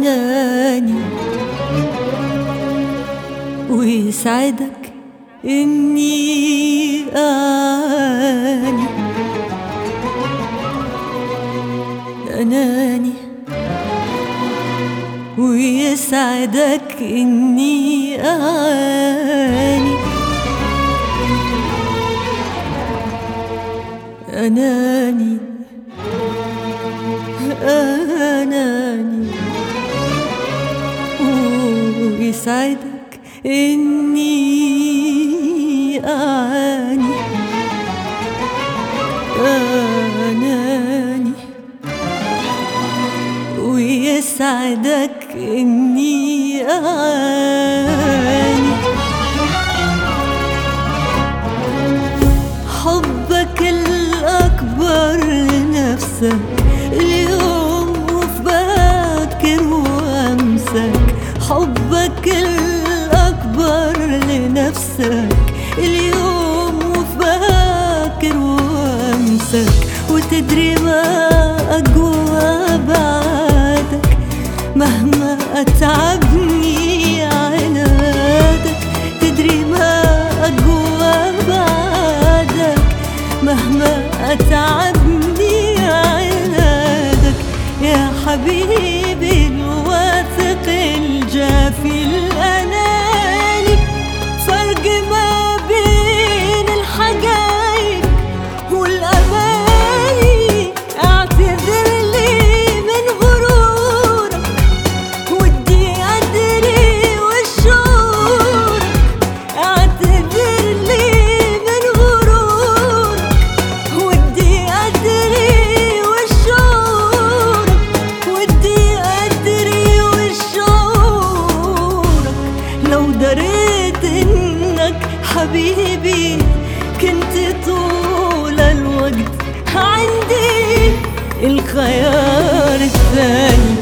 أناني ويسعدك إني أعاني. أناني ويسعدك إني أعاني. أناني أناني ويسعدك إني أعاني. أناني ويسعدك إني أعاني. حبك الأكبر لنفسك اليوم وفي باكر وأمسك. حبك الأكبر لنفسك اليوم وفي باكر وأمسك. وتدري ما أقوى بعدك مهما أتعبني عنادك. تدري ما أقوى بعدك مهما أتعبني عنادك. يا حبيبي الواثق الجافي الأناني. فرق ما بين الحقايق والأماني. اعتذر لي من غرورك ودي أدري وش شعورك. اعتذر لي من غرورك ودي أدري وش شعورك. ودي أدري وش شعورك. لو دريت إنك حبيبي كنت طول الوقت عندي الخيار الثاني.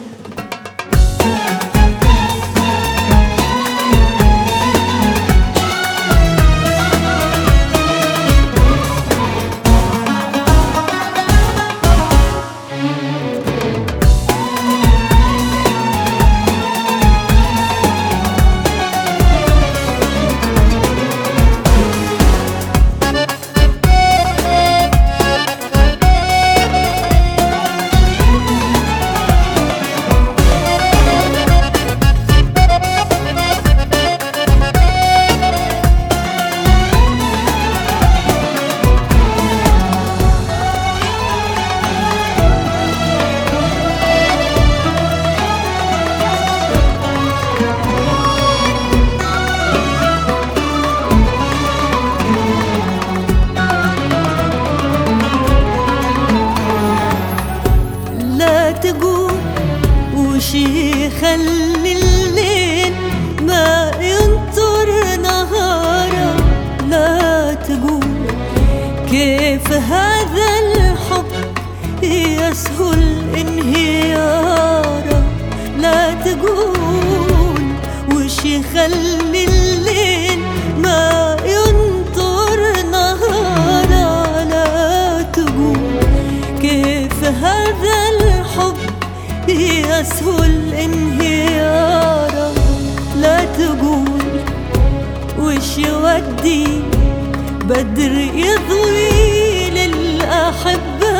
تقول وش يخلي الليل ما ينطر نهاره. لا تقول كيف هذا الحب يسهل انهياره. لا تقول وش يخلي الليل ما ينطر نهاره. لا تقول كيف هذا الحب يسهل انهياره. لا تقول وش يودي بدر يضوي للأحبة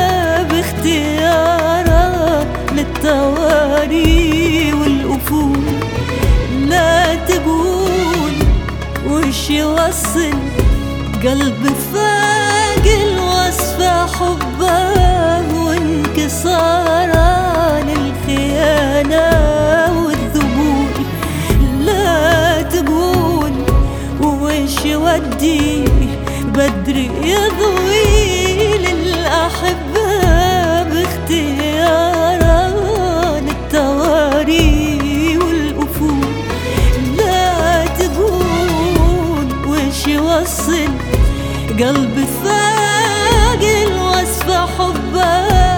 باختياره للتواري والأفول. لا تقول وش يوصل قلب فاق الوصف حبه وانكساره للخيانة والذبول. لا تقول وش يودي بدر يضوي للأحبة باختياره للتواري والأفول. لا تقول وش يوصل قلب فاق الوصف حبه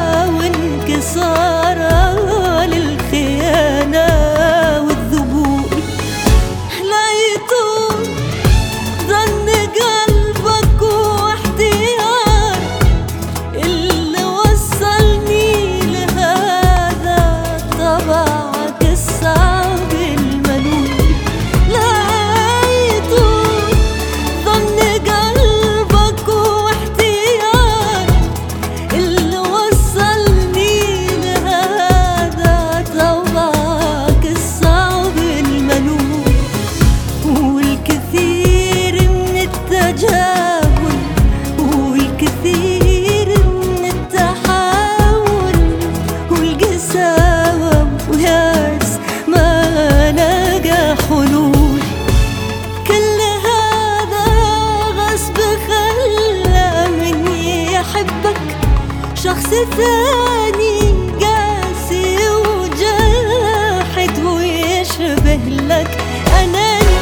وانكساره للخيانة والذبول. لا يطول ظن قلبك واحتيار اللي وصلني لهذا الطبع. ثاني قاسي وجاحد ويشبه لك أناني.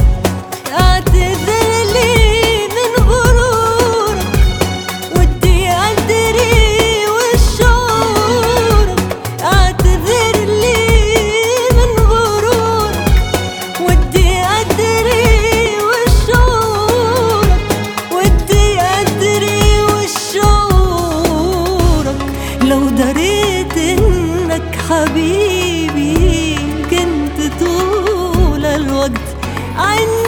اعتذر لي من غرورك ودي أدري وش شعورك. اعتذر لي من غرورك ودي أدري وش شعورك. ودي أدري وش شعورك. لو دريت إنك حبيبي كنت طول الوقت عني